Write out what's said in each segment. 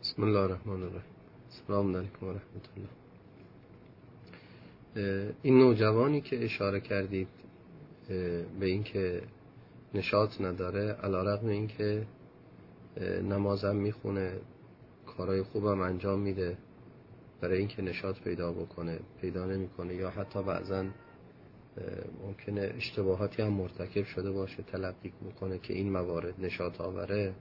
بسم الله الرحمن الرحیم. السلام علیکم و رحمت الله. این نوجوانی که اشاره کردید به این که نشاط نداره، علیرغم این که نمازم میخونه، کارهای خوبم انجام میده، برای این که نشاط پیدا بکنه پیدا نمیکنه، یا حتی بعضا ممکنه اشتباهاتی هم مرتکب شده باشه، تلقی بکنه که این موارد نشاط آوره.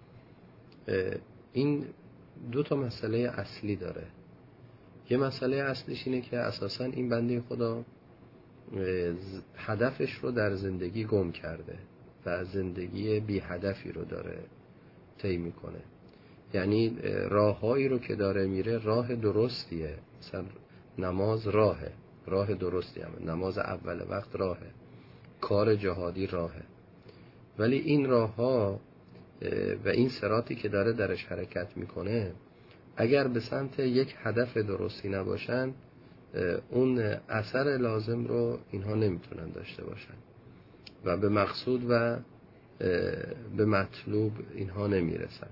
این دو تا مسئله اصلی داره. یه مسئله اصلیش اینه که اساساً این بنده خدا هدفش رو در زندگی گم کرده و زندگی بی هدفی رو داره طی میکنه. یعنی راههایی رو که داره میره راه درستیه، مثلا نماز راه درستی همه، نماز اول وقت راهه، کار جهادی راهه، ولی این راهها و این صراطی که داره درش حرکت میکنه اگر به سمت یک هدف درستی نباشن، اون اثر لازم رو اینها نمیتونن داشته باشن و به مقصود و به مطلوب اینها نمیرسن.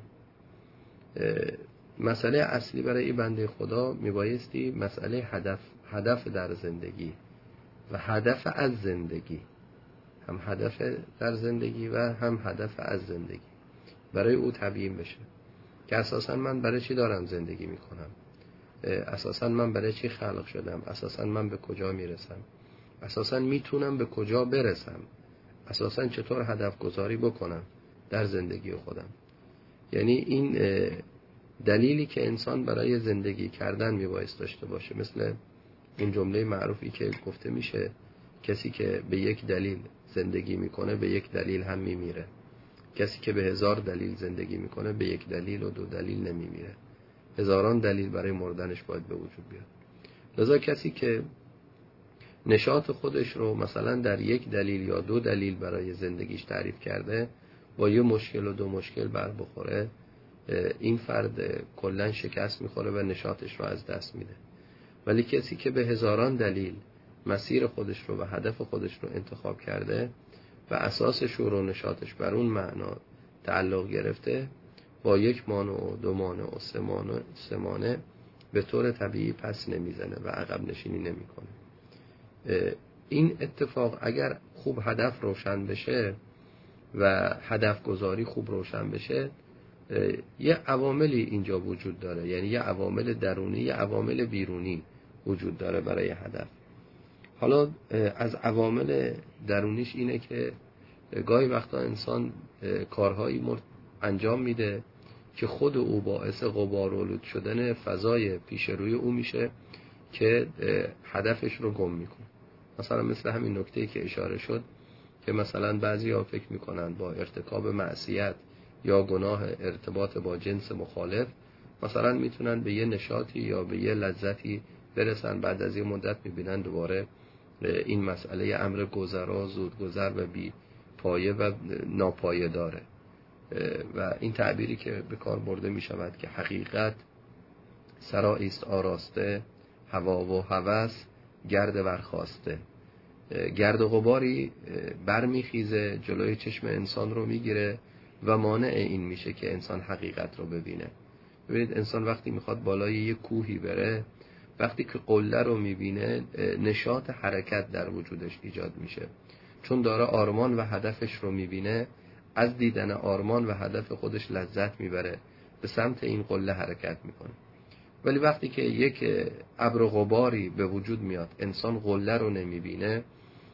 مسئله اصلی برای این بنده خدا میبایستی مسئله هدف در زندگی و هدف از زندگی، هم هدف در زندگی و هم هدف از زندگی برای او تبیین بشه که اساساً من برای چی دارم زندگی میکنم، اساساً من برای چی خلق شدم، اساساً من به کجا میرسم، اساساً میتونم به کجا برسم، اساساً چطور هدف گذاری بکنم در زندگی خودم. یعنی این دلیلی که انسان برای زندگی کردن میبایست داشته باشه، مثل این جمله معروفی که گفته میشه کسی که به یک دلیل زندگی میکنه به یک دلیل هم میمیره، کسی که به 1000 دلیل زندگی میکنه به یک دلیل و 2 دلیل نمیمیره، هزاران دلیل برای مردنش باید به وجود بیاد. لذا کسی که نشاط خودش رو مثلا در یک دلیل یا 2 دلیل برای زندگیش تعریف کرده، با یه مشکل و 2 مشکل بر بخوره، این فرد کلن شکست میخوره و نشاطش رو از دست میده. ولی کسی که به هزاران دلیل مسیر خودش رو و هدف خودش رو انتخاب کرده و اساس شور و نشاطش بر اون معنا تعلق گرفته، با 1 مانع و 2 مانع و 3 مانع به طور طبیعی پس نمیزنه و عقب نشینی نمیکنه. این اتفاق اگر خوب هدف روشن بشه و هدف گذاری خوب روشن بشه، یه عواملی اینجا وجود داره، یعنی یه عوامل درونی یه عوامل بیرونی وجود داره برای هدف. حالا از عوامل درونیش اینه که گاهی وقتا انسان کارهایی انجام میده که خود او باعث غبارآلود شدن فضای پیش روی او میشه که هدفش رو گم میکنه. مثلا مثل همین نکته‌ای که اشاره شد که مثلا بعضی‌ها فکر میکنن با ارتکاب معصیت یا گناه ارتباط با جنس مخالف مثلا میتونن به یه نشاطی یا به یه لذتی برسن، بعد از یه مدت میبینن دوباره این مسئله امر گذرا، زودگذر و بی پایه و ناپایه داره. و این تعبیری که به کار برده می شود که حقیقت سرایی است آراسته، هوا و هوس گرد ورخاسته. گرد و غباری برمیخیزه جلوی چشم انسان رو میگیره و مانع این میشه که انسان حقیقت رو ببینه. ببینید انسان وقتی میخواد بالای یه کوهی بره، وقتی که قله رو میبینه نشاط حرکت در وجودش ایجاد میشه، چون داره آرمان و هدفش رو میبینه، از دیدن آرمان و هدف خودش لذت میبره، به سمت این قله حرکت میکنه. ولی وقتی که یک ابر و غباری به وجود میاد، انسان قله رو نمیبینه،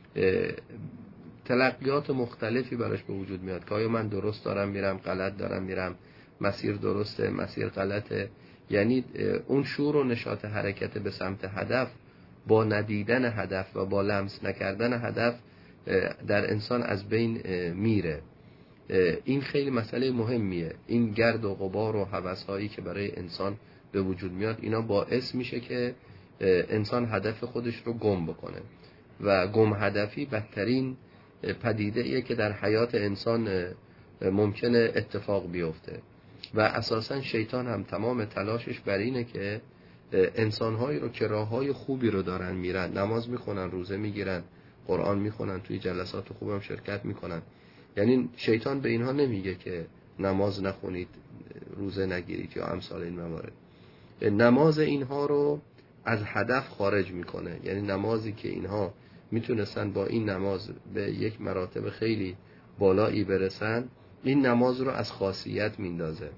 تلقیات مختلفی براش به وجود میاد که آیا من درست دارم میرم، غلط دارم میرم، مسیر درسته، مسیر غلطه. یعنی اون شور و نشاط حرکت به سمت هدف با ندیدن هدف و با لمس نکردن هدف در انسان از بین میره. این خیلی مسئله مهمیه. این گرد و غبار و هوس‌هایی که برای انسان به وجود میاد، اینا باعث میشه که انسان هدف خودش رو گم بکنه و گم هدفی بدترین پدیده ایه که در حیات انسان ممکنه اتفاق بیفته. و اساساً شیطان هم تمام تلاشش بر اینه که انسان‌هایی رو که راه‌های خوبی رو دارن میرن، نماز میخونن، روزه میگیرن، قرآن میخونن، توی جلسات خوبم شرکت میکنن، یعنی شیطان به اینها نمیگه که نماز نخونید، روزه نگیرید یا امثال این موارد. نماز اینها رو از هدف خارج میکنه. یعنی نمازی که اینها میتونستن با این نماز به یک مراتب خیلی بالایی برسن، این نماز رو از خاصیت میندازه.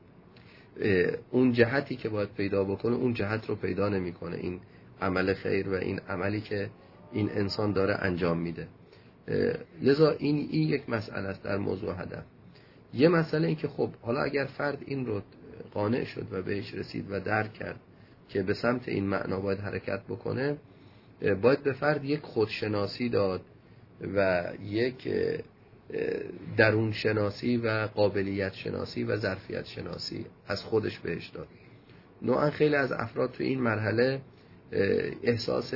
اون جهتی که باید پیدا بکنه اون جهت رو پیدا نمیکنه، این عمل خیر و این عملی که این انسان داره انجام میده. لذا این یک مسئله است در موضوع هدف. یه مسئله این که خب حالا اگر فرد این رو قانع شد و بهش رسید و درک کرد که به سمت این معنا باید حرکت بکنه، باید به فرد یک خودشناسی داد و یک درون شناسی و قابلیت شناسی و ظرفیت شناسی از خودش بهش داد. نوعا خیلی از افراد تو این مرحله احساس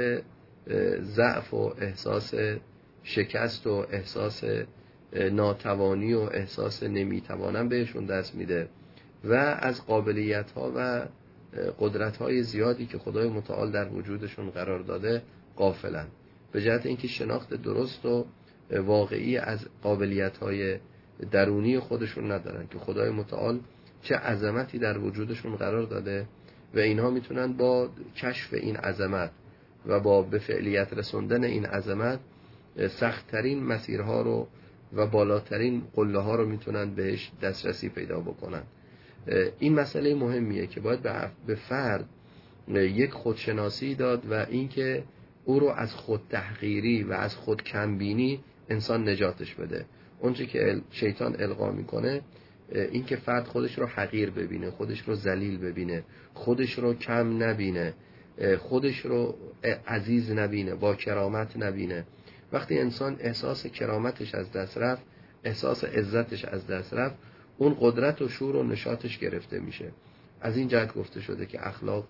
ضعف و احساس شکست و احساس ناتوانی و احساس نمیتوانن بهشون دست میده و از قابلیت ها و قدرت های زیادی که خدای متعال در وجودشون قرار داده غافلن، به جهت اینکه شناخت درست و واقعی از قابلیت های درونی خودشون ندارن که خدای متعال چه عظمتی در وجودشون قرار داده و اینها میتونن با کشف این عظمت و با به فعلیت رسوندن این عظمت سخت‌ترین مسیرها رو و بالاترین قله ها رو میتونن بهش دسترسی پیدا بکنن. این مسئله مهمیه که باید به فرد یک خودشناسی داد و اینکه او رو از خود تحقیری و از خود کمبینی انسان نجاتش بده. اونچه که شیطان القا میکنه این که فرد خودش رو حقیر ببینه، خودش رو ذلیل ببینه، خودش رو کم نبینه، خودش رو عزیز نبینه، با کرامت نبینه. وقتی انسان احساس کرامتش از دست رفت، احساس عزتش از دست رفت، اون قدرت و شور و نشاطش گرفته میشه. از این جهت گفته شده که اخلاق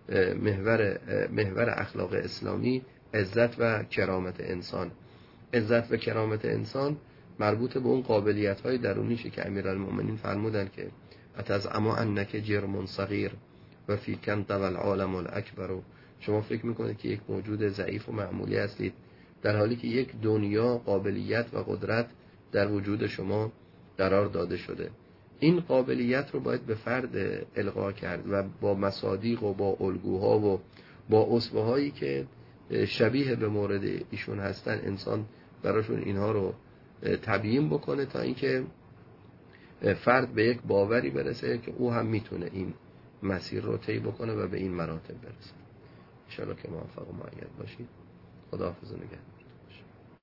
محور اخلاق اسلامی عزت و کرامت انسان. عزت و کرامت انسان مربوط به اون قابلیت‌های درونیشه که امیرالمومنین فرمودن که اتزعم انک جرم صغیر و فی کم طوى العالم الاکبر. شما فکر میکنید که یک موجود ضعیف و معمولی هستید، در حالی که یک دنیا قابلیت و قدرت در وجود شما قرار داده شده. این قابلیت رو باید به فرد القا کرد و با مصادیق و با الگوها و با اسوه هایی که شبیه به مورد ایشون هستن انسان براشون اینها رو تبیین بکنه تا اینکه فرد به یک باوری برسه که او هم میتونه این مسیر رو طی بکنه و به این مراتب برسه. ان شاءالله که موفق و مؤید باشید. خداحافظ و نگهدار.